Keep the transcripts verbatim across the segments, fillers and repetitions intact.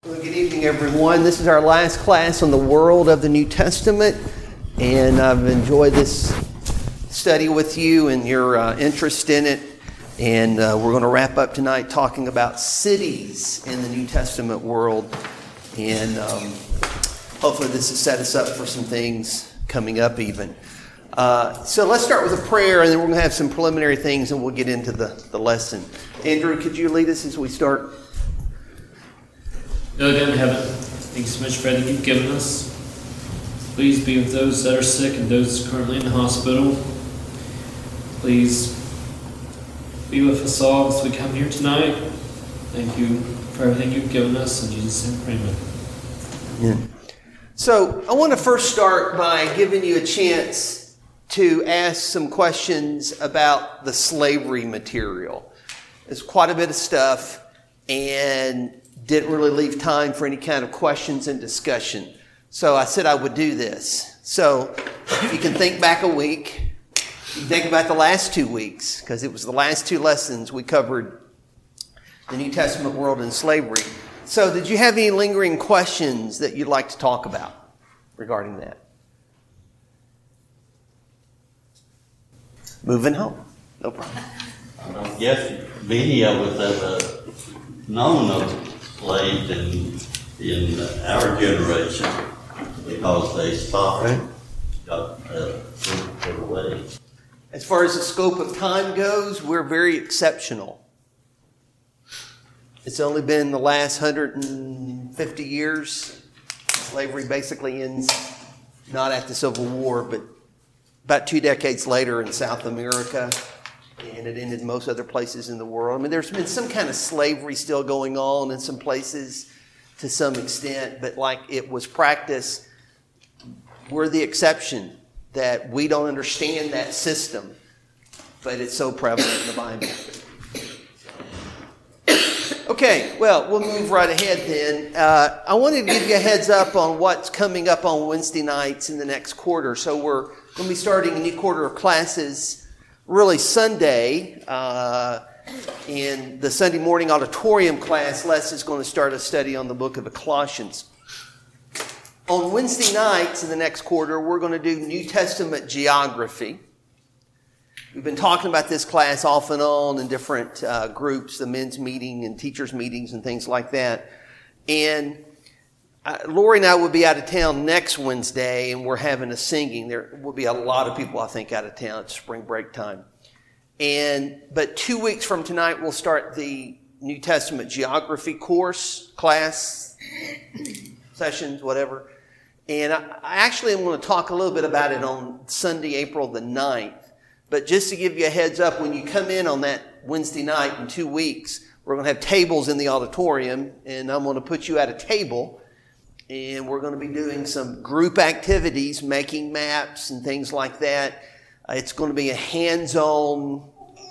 Well, good evening, everyone. This is our last class on the world of the New Testament, and I've enjoyed this study with you and your uh, interest in it. And uh, we're going to wrap up tonight talking about cities in the New Testament world. And um, hopefully this has set us up for some things coming up even. Uh, so let's start with a prayer, and then we're going to have some preliminary things, and we'll get into the, the lesson. Andrew, could you lead us as we start? Lord God in heaven, thanks so much for everything you've given us. Please be with those that are sick and those currently in the hospital. Please be with us all as we come here tonight. Thank you for everything you've given us. In Jesus' name, amen. Yeah. So I want to first start by giving you a chance to ask some questions about the slavery material. There's quite a bit of stuff, and didn't really leave time for any kind of questions and discussion. So I said I would do this. So if you can think back a week, you think about the last two weeks, because it was the last two lessons we covered the New Testament world and slavery. So did you have any lingering questions that you'd like to talk about regarding that? Moving home. No problem. I guess many of us have known of slaves in, in our generation because they stopped and got uh, put away. As far as the scope of time goes, we're very exceptional. It's only been the last one hundred fifty years. Slavery basically ends not at the Civil War, but about two decades later in South America. And it ended in most other places in the world. I mean, there's been some kind of slavery still going on in some places to some extent, but like it was practiced, we're the exception that we don't understand that system, but it's so prevalent in the Bible. Okay, well, we'll move right ahead then. Uh, I wanted to give you a heads up on what's coming up on Wednesday nights in the next quarter. So we're going to be starting a new quarter of classes really Sunday. Uh, in the Sunday morning auditorium class, Les is going to start a study on the book of the Colossians. On Wednesday nights in the next quarter, we're going to do New Testament geography. We've been talking about this class off and on in different uh, groups, the men's meeting and teachers' meetings and things like that. And uh, Lori and I will be out of town next Wednesday, and we're having a singing. There will be a lot of people, I think, out of town. It's spring break time. And but two weeks from tonight, we'll start the New Testament geography course, class, sessions, whatever. And I, I actually am going to talk a little bit about it on Sunday, April the ninth. But just to give you a heads up, when you come in on that Wednesday night in two weeks, we're going to have tables in the auditorium, and I'm going to put you at a table, and we're going to be doing some group activities, making maps and things like that. Uh, it's going to be a hands-on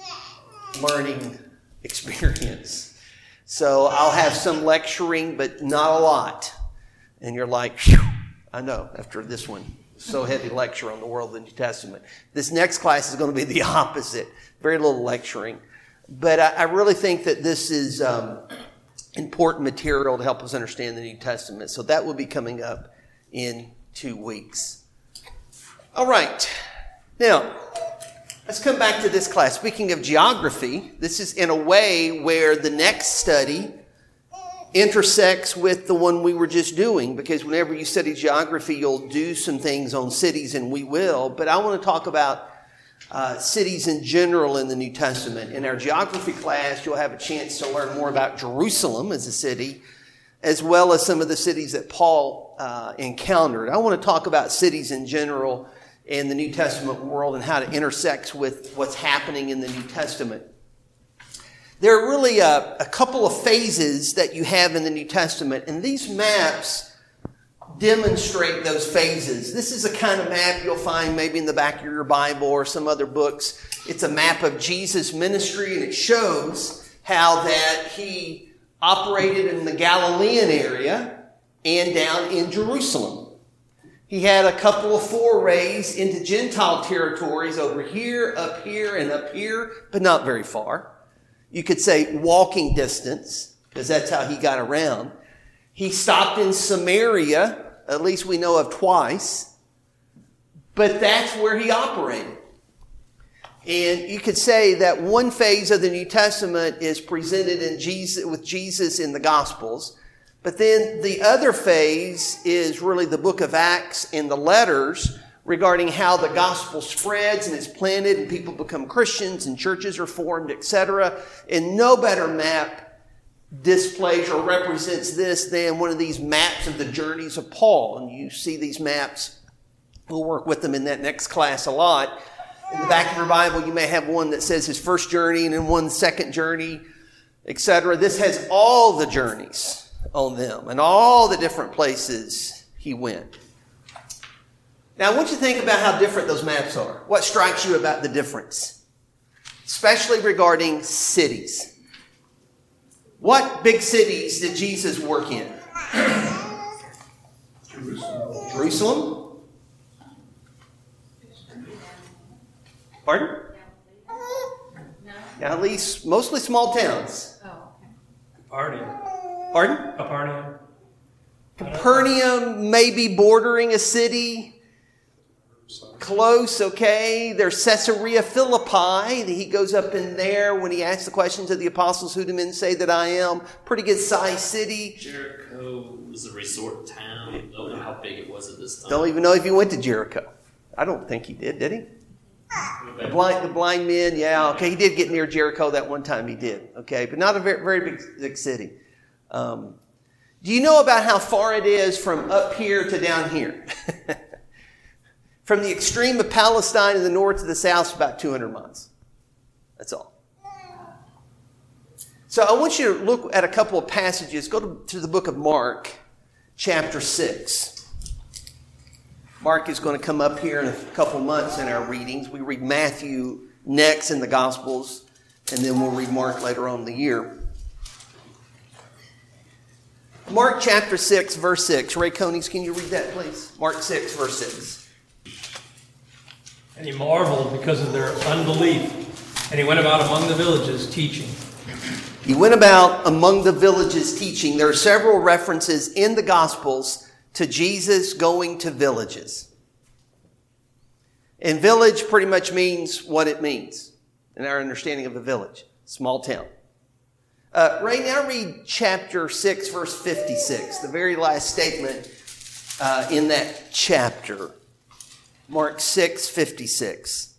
learning experience. So I'll have some lecturing, but not a lot. And you're like, phew, I know, after this one. So heavy lecture on the world of the New Testament. This next class is going to be the opposite. Very little lecturing. But I, I really think that this is um, important material to help us understand the New Testament. So that will be coming up in two weeks. All right. Now, let's come back to this class. Speaking of geography, this is in a way where the next study intersects with the one we were just doing, because whenever you study geography, you'll do some things on cities, and we will. But I want to talk about uh, cities in general in the New Testament. In our geography class, you'll have a chance to learn more about Jerusalem as a city, as well as some of the cities that Paul uh, encountered. I want to talk about cities in general in the New Testament world and how it intersects with what's happening in the New Testament. There are really a, a couple of phases that you have in the New Testament, and these maps demonstrate those phases. This is a kind of map you'll find maybe in the back of your Bible or some other books. It's a map of Jesus' ministry, and it shows how that he operated in the Galilean area and down in Jerusalem. He had a couple of forays into Gentile territories over here, up here, and up here, but not very far. You could say walking distance, because that's how he got around. He stopped in Samaria, at least we know of twice, but that's where he operated. And you could say that one phase of the New Testament is presented in Jesus, with Jesus in the Gospels. But then the other phase is really the book of Acts and the letters regarding how the gospel spreads and is planted and people become Christians and churches are formed, et cetera. And no better map displays or represents this than one of these maps of the journeys of Paul. And you see these maps. We'll work with them in that next class a lot. In the back of your Bible, you may have one that says his first journey and then one second journey, et cetera. This has all the journeys on them and all the different places he went. Now, I want you to think about how different those maps are. What strikes you about the difference? Especially regarding cities. What big cities did Jesus work in? Jerusalem. Jerusalem? Pardon? Galilee, mostly small towns. Capernaum. Pardon? Capernaum. Capernaum may be bordering a city. Close, okay. There's Caesarea Philippi. He goes up in there when he asks the questions of the apostles, who do men say that I am? Pretty good sized city. Jericho was a resort town. I don't know how big it was at this time. Don't even know if he went to Jericho. I don't think he did, did he? The blind, the blind men, yeah, okay. He did get near Jericho that one time, he did, okay. But not a very, very big, big city. Um, do you know about how far it is from up here to down here? From the extreme of Palestine in the north to the south, about two hundred miles. That's all. So I want you to look at a couple of passages. Go to, to the book of Mark, chapter six. Mark is going to come up here in a couple months in our readings. We read Matthew next in the Gospels, and then we'll read Mark later on in the year. Mark chapter six, verse six. Ray Conies, can you read that, please? Mark six, verse six. And he marveled because of their unbelief. And he went about among the villages teaching. He went about among the villages teaching. There are several references in the Gospels to Jesus going to villages. And village pretty much means what it means in our understanding of a village. Small town. Uh, Ray, now read chapter six, verse fifty-six. The very last statement uh, in that chapter. Mark six, fifty-six.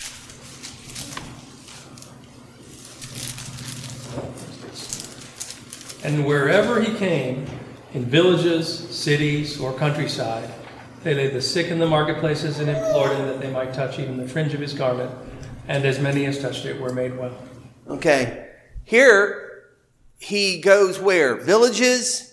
And wherever he came, in villages, cities, or countryside, they laid the sick in the marketplaces and implored him that they might touch even the fringe of his garment. And as many as touched it were made well. Okay. Here he goes where? Villages?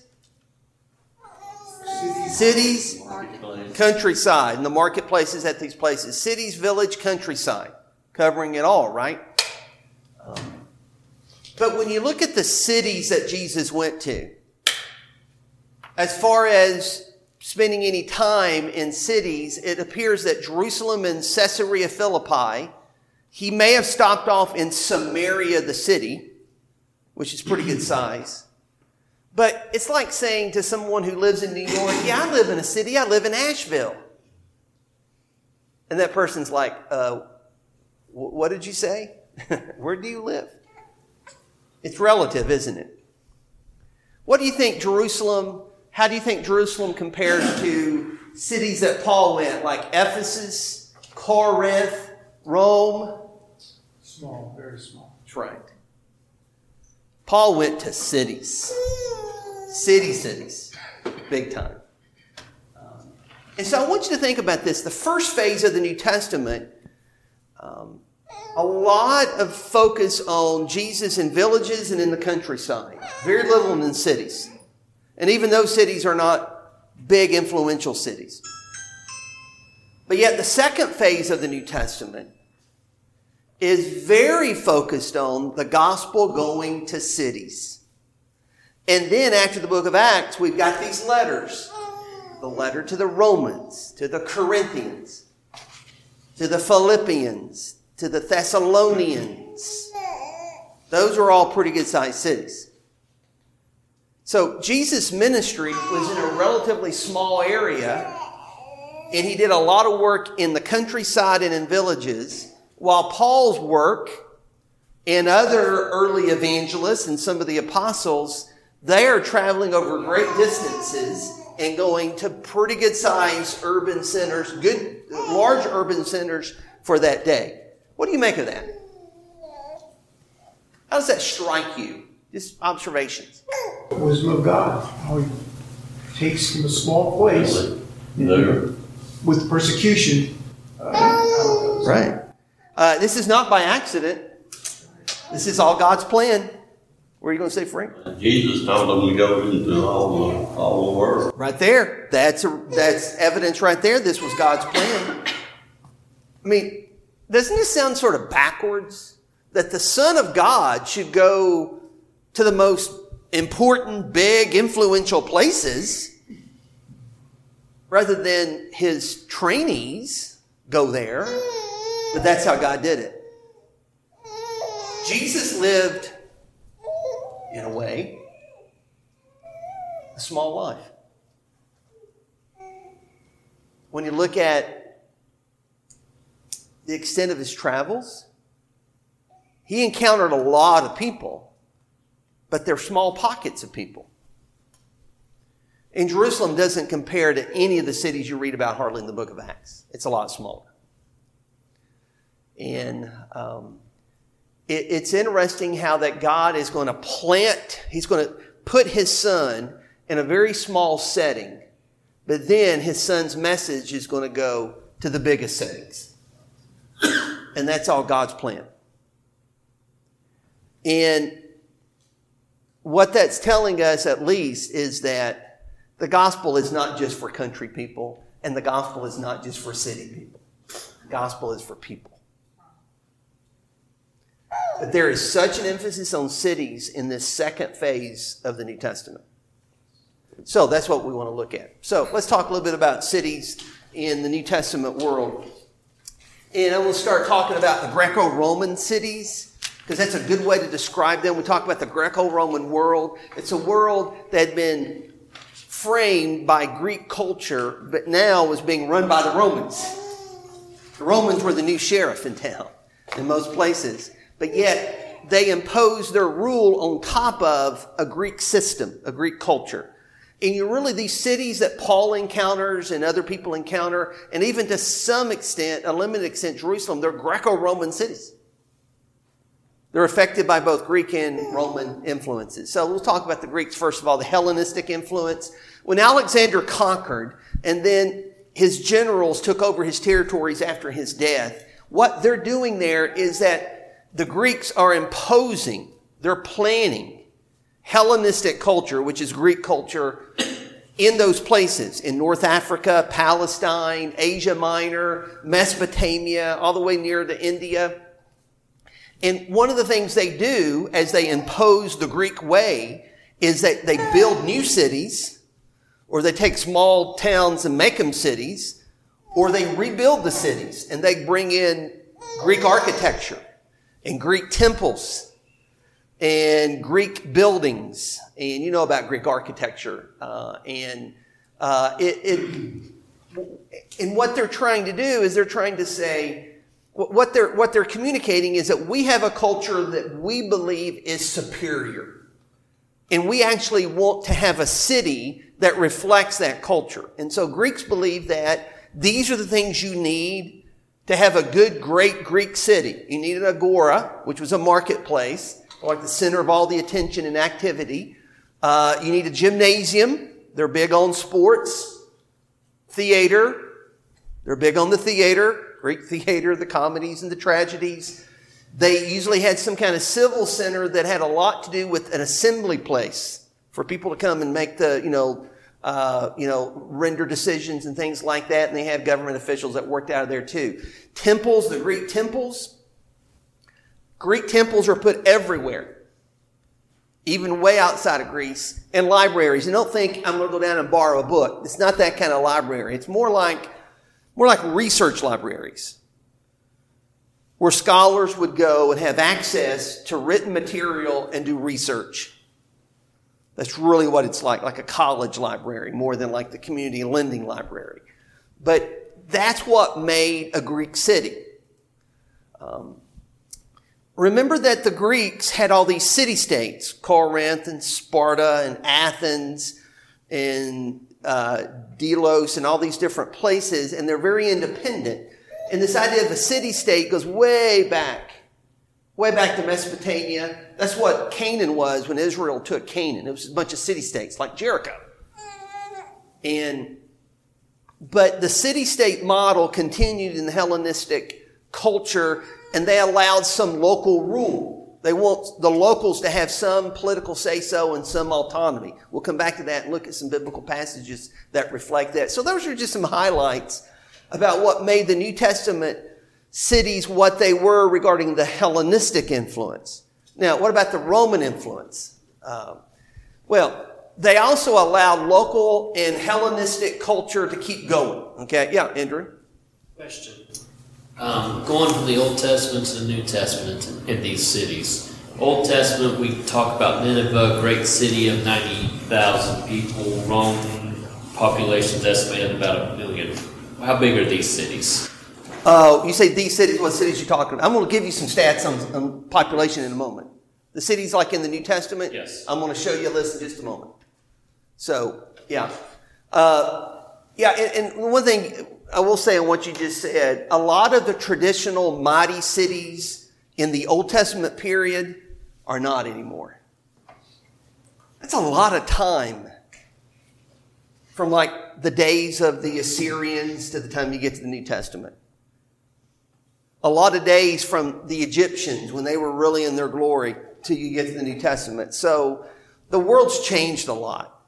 Cities? Countryside. And the marketplaces at these places. Cities, village, countryside. Covering it all, right? Um, but when you look at the cities that Jesus went to, as far as spending any time in cities, it appears that Jerusalem and Caesarea Philippi, he may have stopped off in Samaria, the city, which is pretty good size. But it's like saying to someone who lives in New York, yeah, I live in a city, I live in Asheville. And that person's like, uh, what did you say? Where do you live? It's relative, isn't it? What do you think Jerusalem, how do you think Jerusalem compares to cities that Paul went, like Ephesus, Corinth, Rome? Small, very small. That's right. Paul went to cities. City cities. Big time. Um, and so I want you to think about this. The first phase of the New Testament, um, a lot of focus on Jesus in villages and in the countryside. Very little in cities. And even those cities are not big, influential cities. But yet the second phase of the New Testament is very focused on the gospel going to cities. And then after the book of Acts, we've got these letters. The letter to the Romans, to the Corinthians, to the Philippians, to the Thessalonians. Those are all pretty good sized cities. So Jesus' ministry was in a relatively small area, and he did a lot of work in the countryside and in villages, while Paul's work and other early evangelists and some of the apostles, they are traveling over great distances and going to pretty good sized urban centers, good, large urban centers for that day. What do you make of that? How does that strike you? Just observations. Wisdom of God. How he takes from a small place There. with persecution. Uh, Right. Uh, this is not by accident. This is all God's plan. What are you going to say, Frank? Jesus told them to go into all the, all the world. Right there. That's a, that's evidence right there. This was God's plan. I mean, doesn't this sound sort of backwards? That the Son of God should go to the most important, big, influential places rather than his trainees go there. But that's how God did it. Jesus lived, in a way, a small life. When you look at the extent of his travels, he encountered a lot of people, but they're small pockets of people. And Jerusalem doesn't compare to any of the cities you read about hardly in the book of Acts. It's a lot smaller. And um, it, it's interesting how that God is going to plant, he's going to put his son in a very small setting, but then his son's message is going to go to the biggest settings. And that's all God's plan. And what that's telling us, at least, is that the gospel is not just for country people, and the gospel is not just for city people. The gospel is for people. But there is such an emphasis on cities in this second phase of the New Testament. So that's what we want to look at. So let's talk a little bit about cities in the New Testament world. And I will start talking about the Greco-Roman cities, because that's a good way to describe them. We talk about the Greco-Roman world. It's a world that had been framed by Greek culture, but now was being run by the Romans. The Romans were the new sheriff in town in most places, but yet they imposed their rule on top of a Greek system, a Greek culture. And you really, these cities that Paul encounters and other people encounter, and even to some extent, a limited extent, Jerusalem, they're Greco-Roman cities. They're affected by both Greek and Roman influences. So we'll talk about the Greeks first of all, the Hellenistic influence. When Alexander conquered, and then his generals took over his territories after his death, what they're doing there is that the Greeks are imposing, they're planning Hellenistic culture, which is Greek culture, in those places, in North Africa, Palestine, Asia Minor, Mesopotamia, all the way near to India. And one of the things they do as they impose the Greek way is that they build new cities, or they take small towns and make them cities, or they rebuild the cities and they bring in Greek architecture and Greek temples and Greek buildings. And you know about Greek architecture. Uh, and uh, it, it, and what they're trying to do is they're trying to say, what they're, what they're communicating is that we have a culture that we believe is superior. And we actually want to have a city that reflects that culture. And so Greeks believe that these are the things you need to have a good, great Greek city. You need an agora, which was a marketplace, like the center of all the attention and activity. Uh, you need a gymnasium. They're big on sports. Theater. They're big on the theater. Greek theater, the comedies and the tragedies. They usually had some kind of civil center that had a lot to do with an assembly place for people to come and make the, you know, uh, you know, render decisions and things like that. And they have government officials that worked out of there too. Temples, the Greek temples. Greek temples are put everywhere, even way outside of Greece. And libraries. And don't think I'm going to go down and borrow a book. It's not that kind of library. It's more like More like research libraries, where scholars would go and have access to written material and do research. That's really what it's like, like a college library, more than like the community lending library. But that's what made a Greek city. Um, remember that the Greeks had all these city-states, Corinth and Sparta and Athens and uh, Delos and all these different places, and they're very independent. And this idea of a city-state goes way back, way back to Mesopotamia. That's what Canaan was when Israel took Canaan. It was a bunch of city-states like Jericho. And, but the city-state model continued in the Hellenistic culture, and they allowed some local rule. They want the locals to have some political say-so and some autonomy. We'll come back to that and look at some biblical passages that reflect that. So those are just some highlights about what made the New Testament cities what they were regarding the Hellenistic influence. Now, what about the Roman influence? Um, well, they also allowed local and Hellenistic culture to keep going. Okay, yeah, Andrew? Question. Um, going from the Old Testament to the New Testament in these cities. Old Testament, we talk about Nineveh, a great city of ninety thousand people. Rome, population's estimated about a million. How big are these cities? Uh, you say these cities, what cities you're talking about? I'm going to give you some stats on, on population in a moment. The cities like in the New Testament? Yes. I'm going to show you a list in just a moment. So, yeah. Uh, yeah, and, and one thing I will say on what you just said, a lot of the traditional mighty cities in the Old Testament period are not anymore. That's a lot of time from like the days of the Assyrians to the time you get to the New Testament. A lot of days from the Egyptians when they were really in their glory till you get to the New Testament. So the world's changed a lot.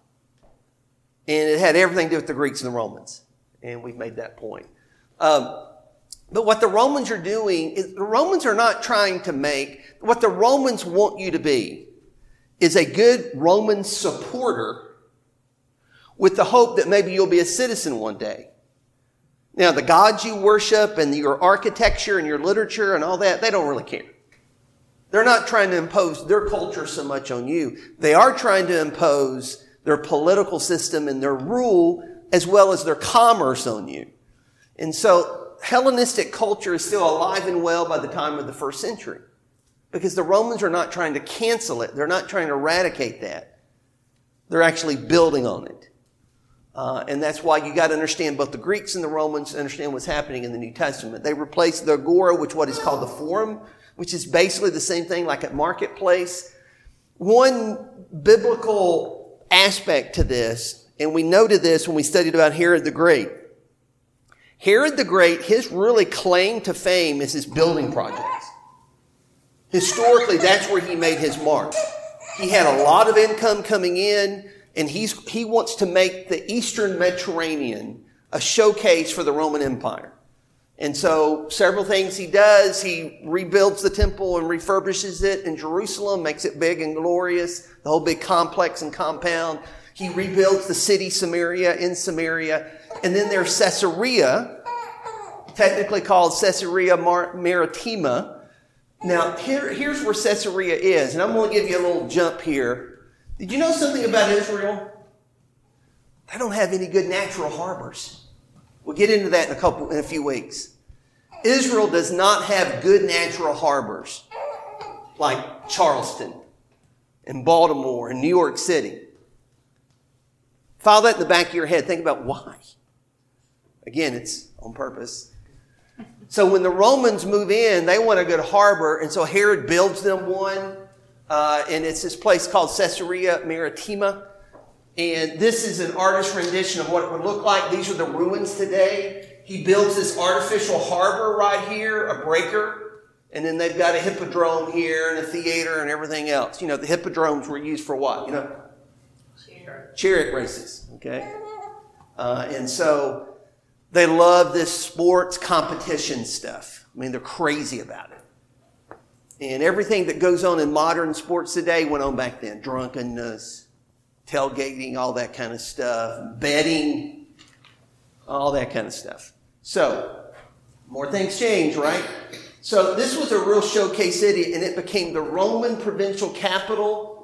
And it had everything to do with the Greeks and the Romans. And we've made that point. Um, but what the Romans are doing is the Romans are not trying to make, what the Romans want you to be is a good Roman supporter with the hope that maybe you'll be a citizen one day. Now, the gods you worship and your architecture and your literature and all that, they don't really care. They're not trying to impose their culture so much on you. They are trying to impose their political system and their rule as well as their commerce on you. And so Hellenistic culture is still alive and well by the time of the first century because the Romans are not trying to cancel it. They're not trying to eradicate that. They're actually building on it. Uh, and that's why you got to understand both the Greeks and the Romans to understand what's happening in the New Testament. They replaced the agora with what is called the forum, which is basically the same thing like a marketplace. One biblical aspect to this, and we noted this when we studied about Herod the Great. Herod the Great, his really claim to fame is his building projects. Historically, that's where he made his mark. He had a lot of income coming in, and he's, he wants to make the Eastern Mediterranean a showcase for the Roman Empire. And so several things he does. He rebuilds the temple and refurbishes it in Jerusalem, makes it big and glorious, the whole big complex and compound. He rebuilds the city Samaria in Samaria. And then there's Caesarea, technically called Caesarea Maritima. Now, here, here's where Caesarea is. And I'm going to give you a little jump here. Did you know something about Israel? They don't have any good natural harbors. We'll get into that in a couple, in a few weeks. Israel does not have good natural harbors like Charleston and Baltimore and New York City. File that in the back of your head. Think about why. Again, it's on purpose. So when the Romans move in, they want a good harbor, and so Herod builds them one, uh, and it's this place called Caesarea Maritima. And this is an artist's rendition of what it would look like. These are the ruins today. He builds this artificial harbor right here, a breaker. And then they've got a hippodrome here and a theater and everything else. You know, the hippodromes were used for what? You know? Chariot, Chariot races. Okay? Uh, and so they love this sports competition stuff. I mean, they're crazy about it. And everything that goes on in modern sports today went on back then. Drunkenness, tailgating, all that kind of stuff, betting, all that kind of stuff. So, more things change, right? So this was a real showcase city, and it became the Roman provincial capital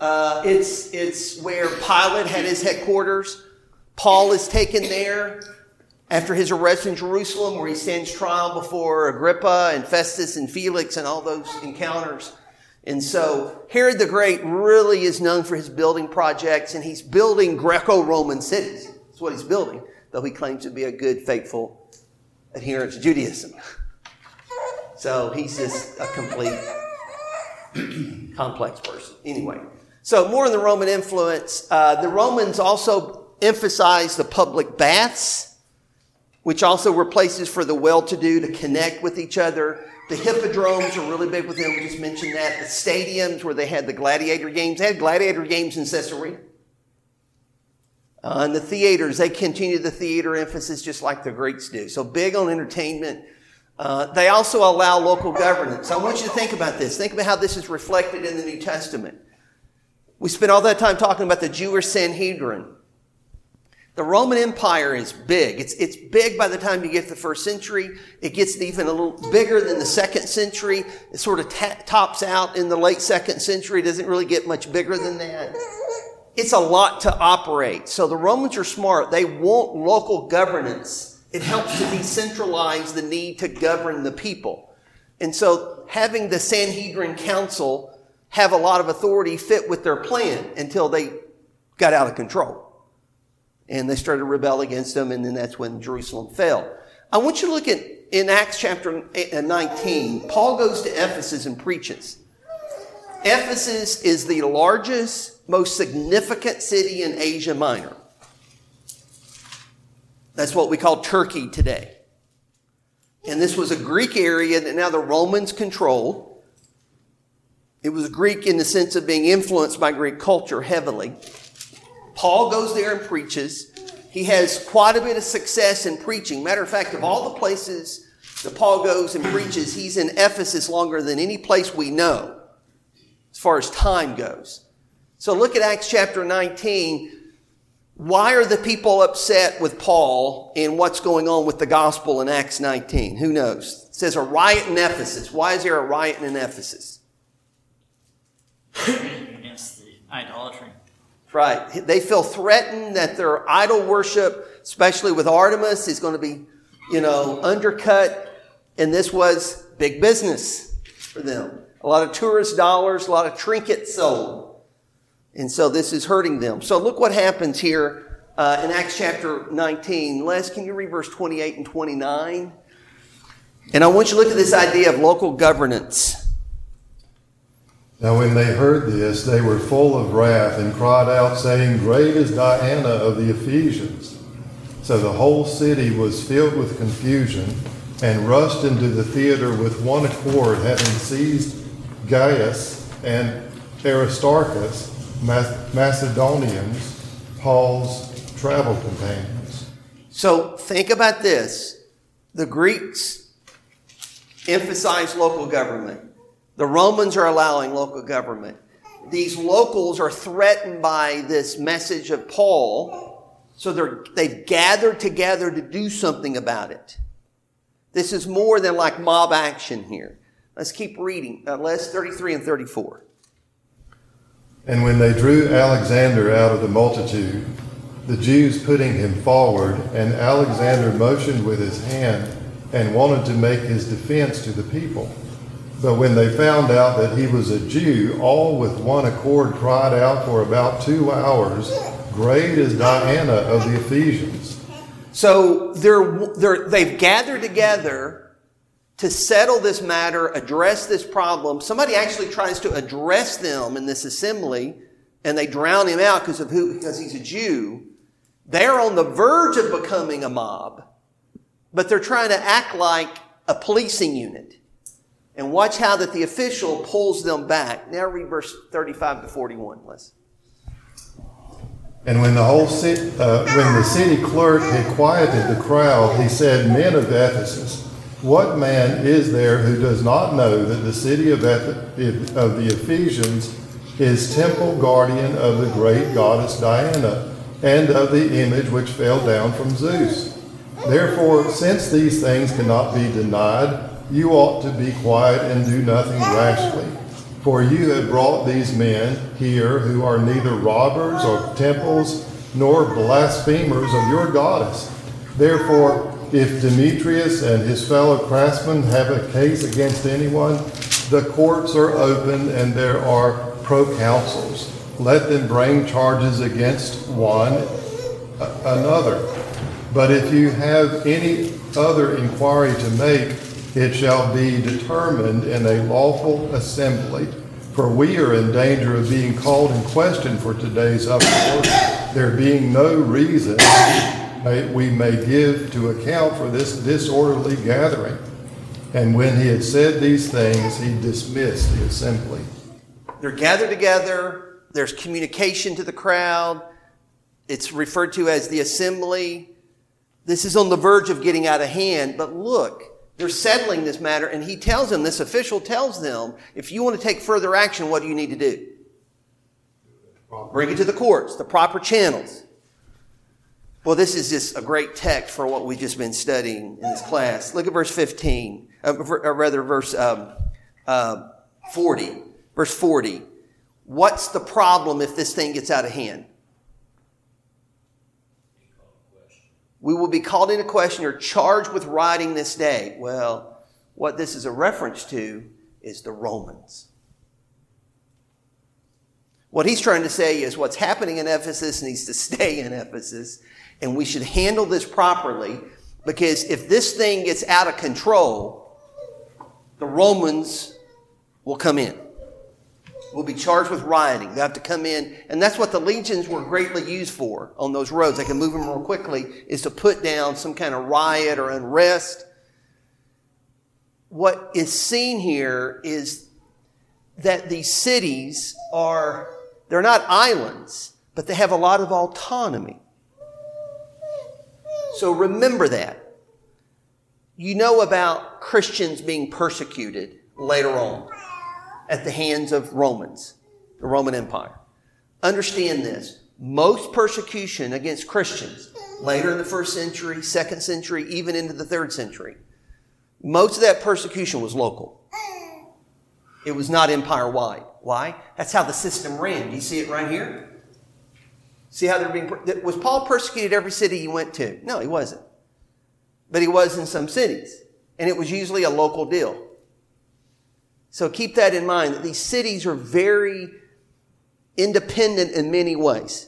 Uh, it's, it's where Pilate had his headquarters. Paul is taken there after his arrest in Jerusalem, where he stands trial before Agrippa and Festus and Felix and all those encounters. And so Herod the Great really is known for his building projects, and he's building Greco-Roman cities. That's what he's building, though he claims to be a good, faithful adherent to Judaism. So he's just a complete complex person. Anyway, so more on the Roman influence. Uh, the Romans also emphasized the public baths, which also were places for the well-to-do to connect with each other. The hippodromes are really big with them. We just mentioned that. The stadiums where they had the gladiator games. They had gladiator games in Caesarea. Uh, and the theaters, they continue the theater emphasis just like the Greeks do. So big on entertainment. Uh, they also allow local governance. I want you to think about this. Think about how this is reflected in the New Testament. We spent all that time talking about the Jewish Sanhedrin. The Roman Empire is big. It's, it's big by the time you get to the first century. It gets even a little bigger than the second century. It sort of ta- tops out in the late second century. It doesn't really get much bigger than that. It's a lot to operate. So the Romans are smart. They want local governance. It helps to decentralize the need to govern the people. And so having the Sanhedrin Council have a lot of authority fit with their plan until they got out of control. And they started to rebel against them, and then that's when Jerusalem fell. I want you to look at, in Acts chapter nineteen, Paul goes to Ephesus and preaches. Ephesus is the largest, most significant city in Asia Minor. That's what we call Turkey today. And this was a Greek area that now the Romans control. It was Greek in the sense of being influenced by Greek culture heavily. Paul goes there and preaches. He has quite a bit of success in preaching. Matter of fact, of all the places that Paul goes and preaches, he's in Ephesus longer than any place we know as far as time goes. So look at Acts chapter nineteen. Why are the people upset with Paul and what's going on with the gospel in Acts nineteen? Who knows? It says a riot in Ephesus. Why is there a riot in Ephesus? Against the idolatry. Right. They feel threatened that their idol worship, especially with Artemis, is going to be, you know, undercut. And this was big business for them. A lot of tourist dollars, a lot of trinkets sold. And so this is hurting them. So look what happens here uh, in Acts chapter nineteen. Les, can you read verse twenty-eight and twenty-nine? And I want you to look at this idea of local governance. Now when they heard this, they were full of wrath and cried out, saying, "Great is Diana of the Ephesians." So the whole city was filled with confusion and rushed into the theater with one accord, having seized Gaius and Aristarchus, Macedonians, Paul's travel companions. So think about this. The Greeks emphasize local government. The Romans are allowing local government. These locals are threatened by this message of Paul, so they're, they've gathered together to do something about it. This is more than like mob action here. Let's keep reading. Uh, Les, thirty-three and thirty-four. And when they drew Alexander out of the multitude, the Jews putting him forward, and Alexander motioned with his hand and wanted to make his defense to the people. But when they found out that he was a Jew, all with one accord cried out for about two hours, "Great is Diana of the Ephesians." So they're, they're, they've gathered together to settle this matter, address this problem. Somebody actually tries to address them in this assembly, and they drown him out because of who, because he's a Jew. They're on the verge of becoming a mob, but they're trying to act like a policing unit. And watch how that the official pulls them back. Now read verse thirty-five to forty-one, Les. And when the whole city, uh, when the city clerk had quieted the crowd, he said, "Men of Ephesus, what man is there who does not know that the city of, Eph- of the Ephesians is temple guardian of the great goddess Diana and of the image which fell down from Zeus? Therefore, since these things cannot be denied, you ought to be quiet and do nothing rashly. For you have brought these men here who are neither robbers or temples nor blasphemers of your goddess. Therefore, if Demetrius and his fellow craftsmen have a case against anyone, the courts are open and there are proconsuls. Let them bring charges against one another. But if you have any other inquiry to make, it shall be determined in a lawful assembly. For we are in danger of being called in question for today's uproar, there being no reason we may give to account for this disorderly gathering. And when he had said these things, he dismissed the assembly. They're gathered together. There's communication to the crowd. It's referred to as the assembly. This is on the verge of getting out of hand. But look, they're settling this matter, and he tells them, this official tells them, if you want to take further action, what do you need to do? Bring it to the courts, the proper channels. Well, this is just a great text for what we've just been studying in this class. Look at verse fifteen, uh, or rather verse um, uh, forty. Verse forty. What's the problem if this thing gets out of hand? We will be called into question or charged with rioting this day. Well, what this is a reference to is the Romans. What he's trying to say is what's happening in Ephesus needs to stay in Ephesus, and we should handle this properly, because if this thing gets out of control, the Romans will come in. Will be charged with rioting. They have to come in, and that's what the legions were greatly used for on those roads. They can move them real quickly, is to put down some kind of riot or unrest. What is seen here is that these cities are, they're not islands, but they have a lot of autonomy. So remember that. You know about Christians being persecuted later on at the hands of Romans, the Roman Empire. Understand this. Most persecution against Christians, later in the first century, second century, even into the third century, most of that persecution was local. It was not empire-wide. Why? That's how the system ran. Do you see it right here? See how they're being... Was Paul persecuted every city he went to? No, he wasn't. But he was in some cities. And it was usually a local deal. So keep that in mind, that these cities are very independent in many ways.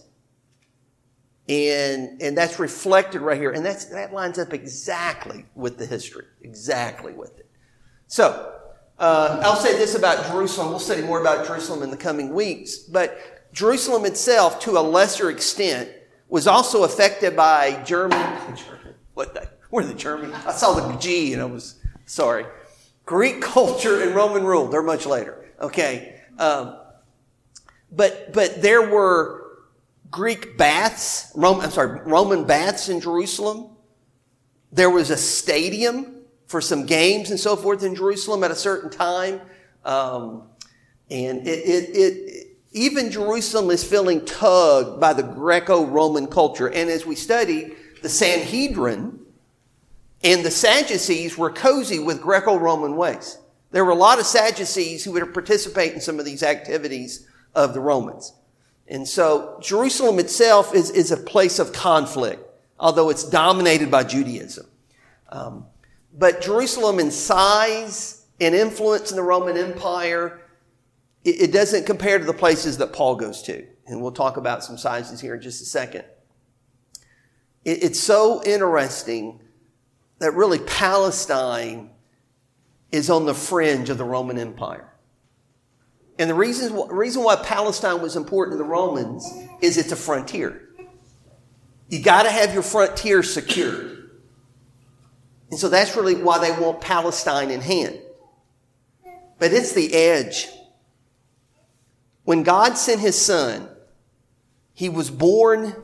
And, and that's reflected right here. And that's, that lines up exactly with the history. Exactly with it. So, uh, I'll say this about Jerusalem. We'll study more about Jerusalem in the coming weeks. But Jerusalem itself, to a lesser extent, was also affected by German... What the... Where the German... I saw the G and I was... Sorry. Greek culture and Roman rule. They're much later. Okay. Um, but, but there were Greek baths, Roman, I'm sorry, Roman baths in Jerusalem. There was a stadium for some games and so forth in Jerusalem at a certain time. Um, and it, it, it, even Jerusalem is feeling tugged by the Greco-Roman culture. And as we study, the Sanhedrin and the Sadducees were cozy with Greco-Roman ways. There were a lot of Sadducees who would participate in some of these activities of the Romans. And so Jerusalem itself is, is a place of conflict, although it's dominated by Judaism. Um, but Jerusalem in size and influence in the Roman Empire, it, it doesn't compare to the places that Paul goes to. And we'll talk about some sizes here in just a second. It, it's so interesting that really Palestine is on the fringe of the Roman Empire. And the reason, reason why Palestine was important to the Romans is it's a frontier. You got to have your frontier secured. And so that's really why they want Palestine in hand. But it's the edge. When God sent his son, he was born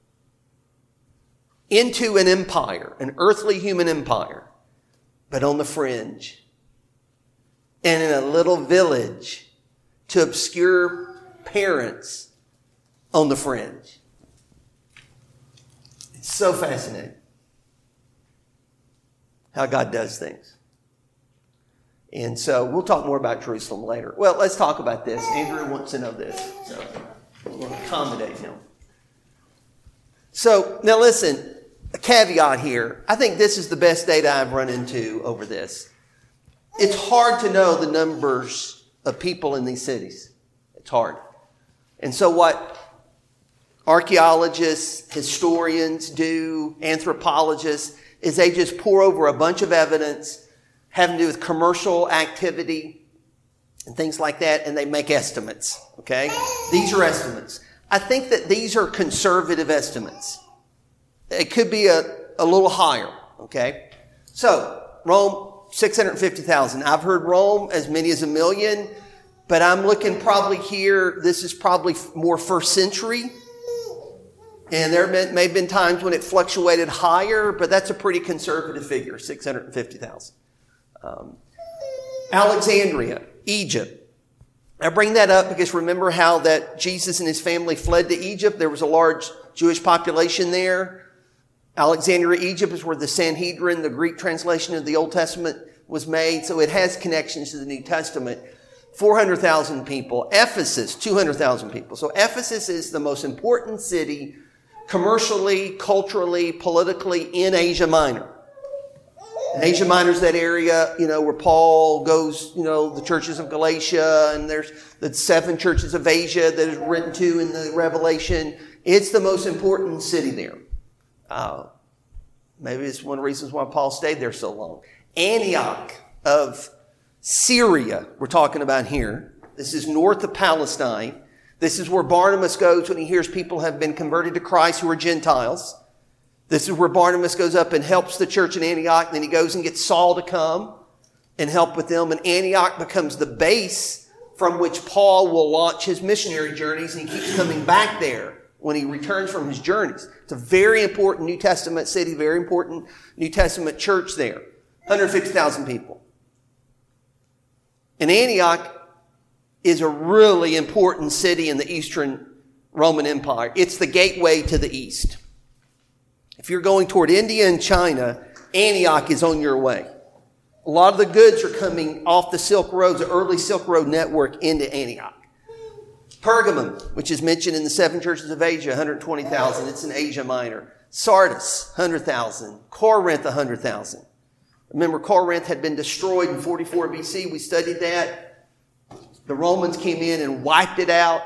into an empire, an earthly human empire, but on the fringe. And in a little village to obscure parents on the fringe. It's so fascinating how God does things. And so we'll talk more about Jerusalem later. Well, let's talk about this. Andrew wants to know this, so we'll accommodate him. So now listen, a caveat here. I think this is the best data I've run into over this. It's hard to know the numbers of people in these cities. It's hard. And so what archaeologists, historians do, anthropologists, is they just pour over a bunch of evidence having to do with commercial activity and things like that, and they make estimates, okay? These are estimates. I think that these are conservative estimates. It could be a, a little higher, okay? So, Rome, six hundred fifty thousand. I've heard Rome as many as a million, but I'm looking probably here, this is probably more first century. And there may have been times when it fluctuated higher, but that's a pretty conservative figure, six hundred fifty thousand. Um, Alexandria, Egypt. I bring that up because remember how that Jesus and his family fled to Egypt? There was a large Jewish population there. Alexandria, Egypt is where the Sanhedrin, the Greek translation of the Old Testament, was made. So it has connections to the New Testament. four hundred thousand people. Ephesus, two hundred thousand people. So Ephesus is the most important city commercially, culturally, politically in Asia Minor. And Asia Minor is that area, you know, where Paul goes, you know, the churches of Galatia, and there's the seven churches of Asia that is written to in the Revelation. It's the most important city there. Uh, maybe it's one of the reasons why Paul stayed there so long. Antioch of Syria, we're talking about here. This is north of Palestine. This is where Barnabas goes when he hears people have been converted to Christ who are Gentiles. This is where Barnabas goes up and helps the church in Antioch. Then he goes and gets Saul to come and help with them. And Antioch becomes the base from which Paul will launch his missionary journeys. And he keeps coming back there when he returns from his journeys. It's a very important New Testament city, very important New Testament church there. one hundred fifty thousand people. And Antioch is a really important city in the Eastern Roman Empire. It's the gateway to the East. If you're going toward India and China, Antioch is on your way. A lot of the goods are coming off the Silk Road, the early Silk Road network, into Antioch. Pergamum, which is mentioned in the seven churches of Asia, one hundred twenty thousand. It's in Asia Minor. Sardis, one hundred thousand. Corinth, one hundred thousand. Remember, Corinth had been destroyed in forty-four B C. We studied that. The Romans came in and wiped it out.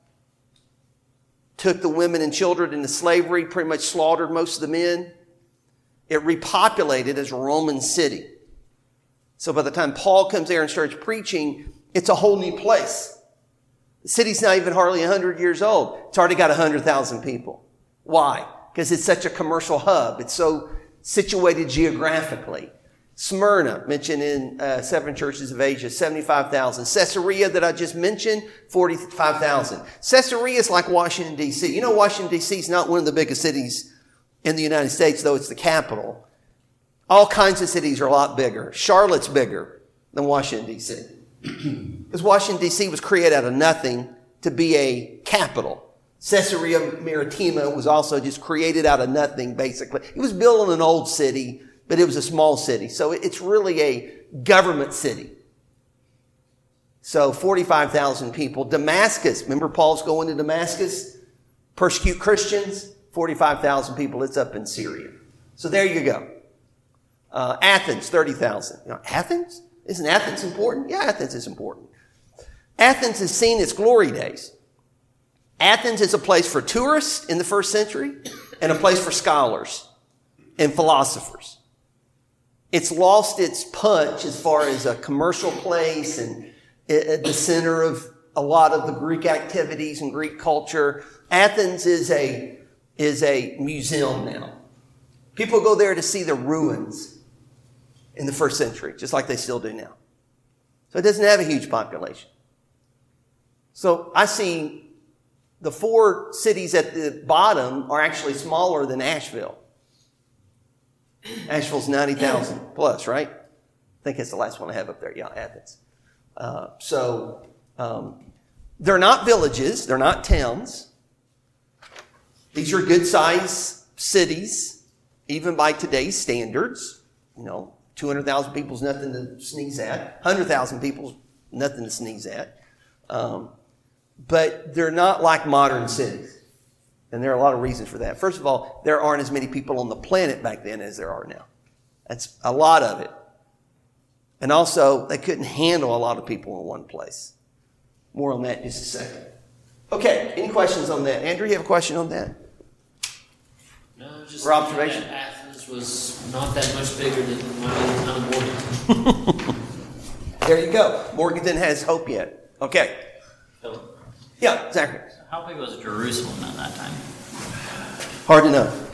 Took the women and children into slavery, pretty much slaughtered most of the men. It repopulated as a Roman city. So by the time Paul comes there and starts preaching, it's a whole new place. The city's not even hardly one hundred years old. It's already got one hundred thousand people. Why? Because it's such a commercial hub. It's so situated geographically. Smyrna, mentioned in uh, Seven Churches of Asia, seventy-five thousand. Caesarea, that I just mentioned, forty-five thousand. Caesarea is like Washington, D C. You know, Washington, D C is not one of the biggest cities in the United States, though it's the capital. All kinds of cities are a lot bigger. Charlotte's bigger than Washington, D C. Because Washington, D C was created out of nothing to be a capital. Caesarea Maritima was also just created out of nothing, basically. It was built in an old city, but it was a small city. So it's really a government city. So forty-five thousand people. Damascus, remember Paul's going to Damascus? Persecute Christians. forty-five thousand people. It's up in Syria. So there you go. Uh, Athens, thirty thousand. You know, Athens? Isn't Athens important? Yeah, Athens is important. Athens has seen its glory days. Athens is a place for tourists in the first century and a place for scholars and philosophers. It's lost its punch as far as a commercial place and at the center of a lot of the Greek activities and Greek culture. Athens is a, is a museum now. People go there to see the ruins in the first century, just like they still do now. So it doesn't have a huge population. So I see the four cities at the bottom are actually smaller than Asheville. Asheville's ninety thousand plus, right? I think it's the last one I have up there. Yeah, Athens. Uh, so um, they're not villages. They're not towns. These are good-sized cities, even by today's standards. You know, two hundred thousand people is nothing to sneeze at. one hundred thousand people is nothing to sneeze at. Um, but they're not like modern cities. And there are a lot of reasons for that. First of all, there aren't as many people on the planet back then as there are now. That's a lot of it. And also, they couldn't handle a lot of people in one place. More on that in just a second. Okay, any questions on that? Andrew, you have a question on that? No, just For observation? that Athens was not that much bigger than my little town of Morganton. There you go. Morganton has hope yet. Okay. Philip, Yeah, Zachary. how big was Jerusalem at that time? Hard to know.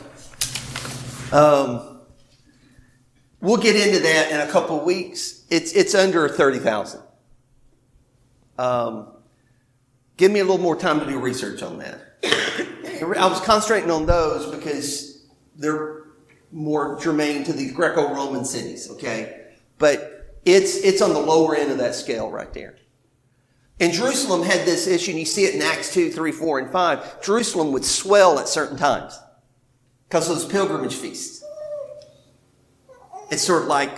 Um, we'll get into that in a couple of weeks. It's it's under thirty thousand. Um, give me a little more time to do research on that. I was concentrating on those because they're more germane to these Greco-Roman cities, okay? But it's it's on the lower end of that scale right there. And Jerusalem had this issue, and you see it in Acts two, three, four, and five. Jerusalem would swell at certain times because of those pilgrimage feasts. It's sort of like,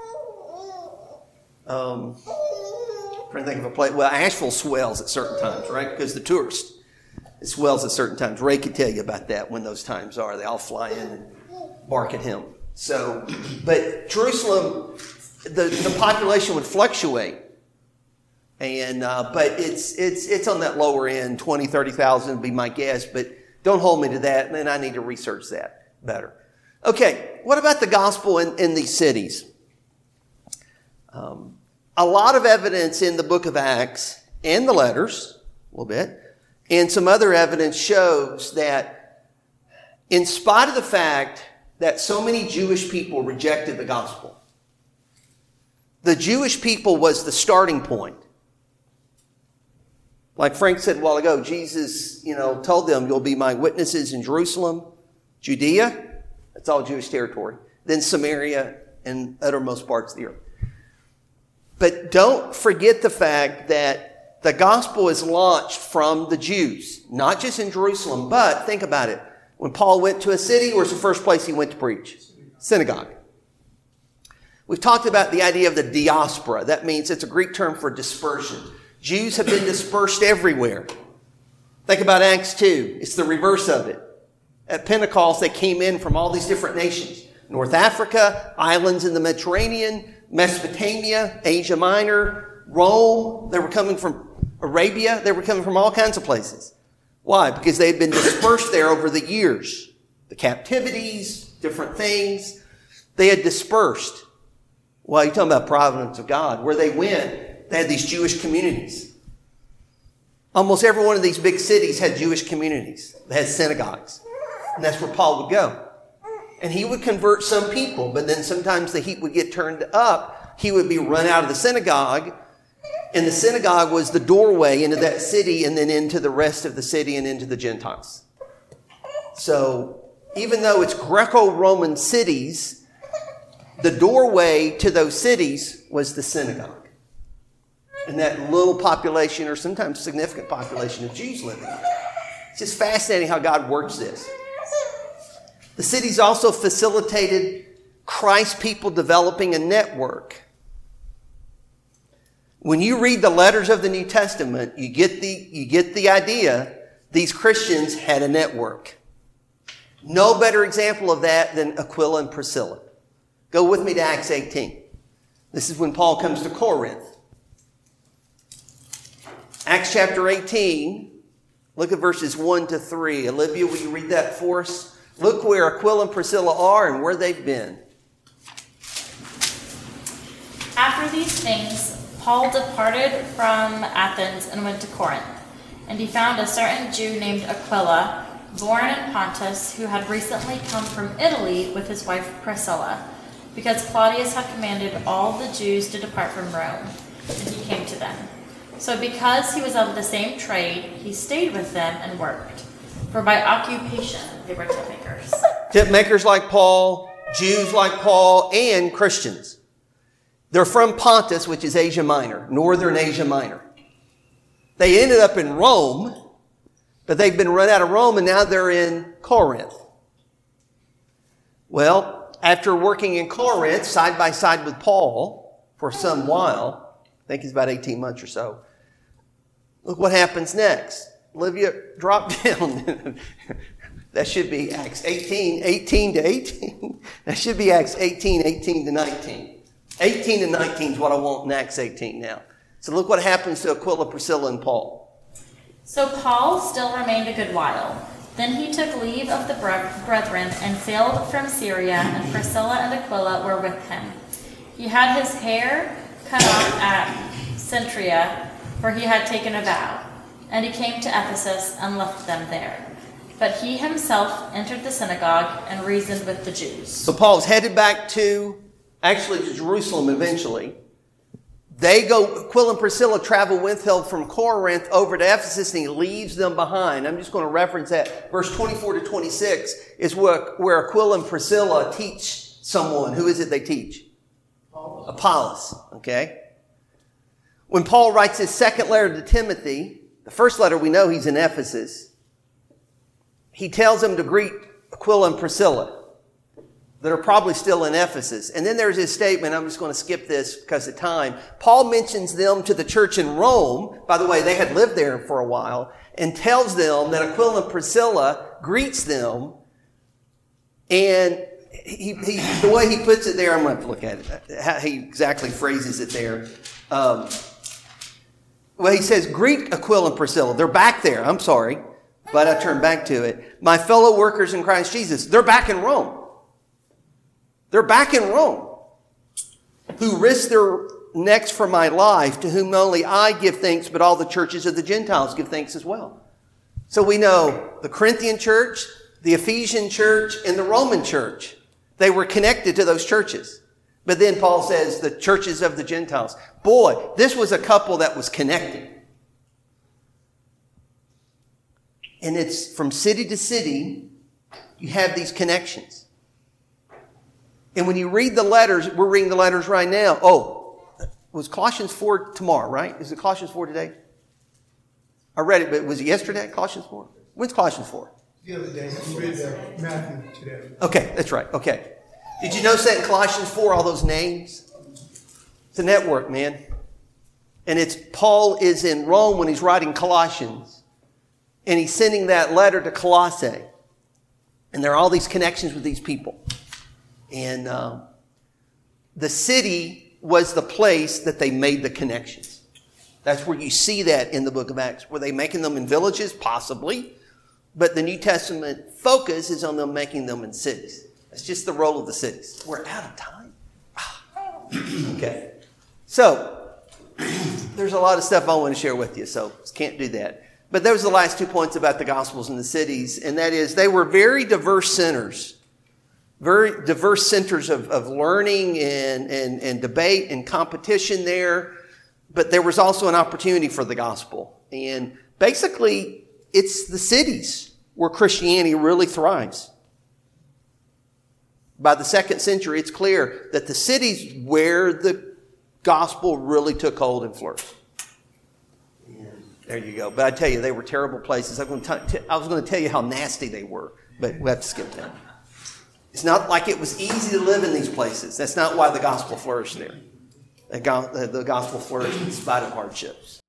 um, I'm trying to think of a place. Well, Asheville swells at certain times, right? Because the tourists, it swells at certain times. Ray could tell you about that, when those times are. They all fly in and bark at him. So, but Jerusalem, the, the population would fluctuate. And uh, but it's it's it's on that lower end, twenty, thirty thousand would be my guess. But don't hold me to that, and then I need to research that better. Okay, what about the gospel in, in these cities? Um, a lot of evidence in the book of Acts and the letters, a little bit, and some other evidence shows that in spite of the fact that so many Jewish people rejected the gospel, the Jewish people was the starting point. Like Frank said a while ago, Jesus, you know, told them, you'll be my witnesses in Jerusalem, Judea, that's all Jewish territory, then Samaria and uttermost parts of the earth. But don't forget the fact that the gospel is launched from the Jews, not just in Jerusalem, but think about it. When Paul went to a city, where's the first place he went to preach? Synagogue. We've talked about the idea of the diaspora. That means it's a Greek term for dispersion. Jews have been dispersed everywhere. Think about Acts two. It's the reverse of it. At Pentecost, they came in from all these different nations. North Africa, islands in the Mediterranean, Mesopotamia, Asia Minor, Rome. They were coming from Arabia. They were coming from all kinds of places. Why? Because they had been dispersed there over the years. The captivities, different things. They had dispersed. Well, you're talking about providence of God. Where they went, they had these Jewish communities. Almost every one of these big cities had Jewish communities. They had synagogues. And that's where Paul would go. And he would convert some people, but then sometimes the heat would get turned up. He would be run out of the synagogue. And the synagogue was the doorway into that city and then into the rest of the city and into the Gentiles. So even though it's Greco-Roman cities, the doorway to those cities was the synagogue. And that little population, or sometimes significant population of Jews living there. It's just fascinating how God works this. The cities also facilitated Christ's people developing a network. When you read the letters of the New Testament, you get the, you get the idea these Christians had a network. No better example of that than Aquila and Priscilla. Go with me to Acts eighteen. This is when Paul comes to Corinth. Acts chapter eighteen, look at verses one to three. Olivia, will you read that for us? Look where Aquila and Priscilla are and where they've been. After these things, Paul departed from Athens and went to Corinth. And he found a certain Jew named Aquila, born in Pontus, who had recently come from Italy with his wife Priscilla, because Claudius had commanded all the Jews to depart from Rome, and he came to them. So because he was of the same trade, he stayed with them and worked. For by occupation, they were tent makers. Tent makers like Paul, Jews like Paul, and Christians. They're from Pontus, which is Asia Minor, northern Asia Minor. They ended up in Rome, but they've been run out of Rome, and now they're in Corinth. Well, after working in Corinth side by side with Paul for some while, I think it's about eighteen months or so, look what happens next. Olivia, drop down. That should be Acts eighteen, eighteen to eighteen. That should be Acts eighteen, eighteen to nineteen. eighteen to nineteen is what I want in Acts eighteen now. So look what happens to Aquila, Priscilla, and Paul. So Paul still remained a good while. Then he took leave of the brethren and sailed from Syria, and Priscilla and Aquila were with him. He had his hair cut off at Centria, where he had taken a vow, and he came to Ephesus and left them there. But he himself entered the synagogue and reasoned with the Jews. So Paul's headed back to, actually to Jerusalem eventually. They go, Aquila and Priscilla travel with him from Corinth over to Ephesus, and he leaves them behind. I'm just going to reference that. Verse twenty-four to twenty-six is where, where Aquila and Priscilla teach someone. Who is it they teach? Apollos. Apollos, okay? When Paul writes his second letter to Timothy, the first letter we know he's in Ephesus, he tells them to greet Aquila and Priscilla that are probably still in Ephesus. And then there's his statement. I'm just going to skip this because of time. Paul mentions them to the church in Rome. By the way, they had lived there for a while, and tells them that Aquila and Priscilla greets them. And he, he, the way he puts it there, I'm going to have to look at it, how he exactly phrases it there. Um, well, he says, greet Aquila and Priscilla. They're back there. I'm sorry, but I turn back to it. My fellow workers in Christ Jesus. They're back in Rome. They're back in Rome, who risked their necks for my life, to whom not only I give thanks, but all the churches of the Gentiles give thanks as well. So we know the Corinthian church, the Ephesian church, and the Roman church. They were connected to those churches. But then Paul says the churches of the Gentiles. Boy, this was a couple that was connected. And it's from city to city, you have these connections. And when you read the letters, we're reading the letters right now. Oh, was Colossians four tomorrow, right? Is it Colossians four today? I read it, but was it yesterday, Colossians four? When's Colossians four? The other day, we read uh, Matthew today. Okay, that's right. Okay. Did you notice that in Colossians four, all those names? It's a network, man. And it's Paul is in Rome when he's writing Colossians. And he's sending that letter to Colossae. And there are all these connections with these people. And um, the city was the place that they made the connections. That's where you see that in the book of Acts. Were they making them in villages? Possibly. But the New Testament focus is on them making them in cities. That's just the role of the cities. We're out of time. Okay. So, there's a lot of stuff I want to share with you, so can't do that. But those are the last two points about the Gospels and the cities, and that is they were very diverse centers. Very diverse centers of, of learning and, and, and debate and competition there. But there was also an opportunity for the gospel. And basically, it's the cities where Christianity really thrives. By the second century, it's clear that the cities where the gospel really took hold and flourished. There you go. But I tell you, they were terrible places. I'm going to t- I was going to tell you how nasty they were, but we'll have to skip that. It's not like it was easy to live in these places. That's not why the gospel flourished there. The gospel flourished in spite of hardships.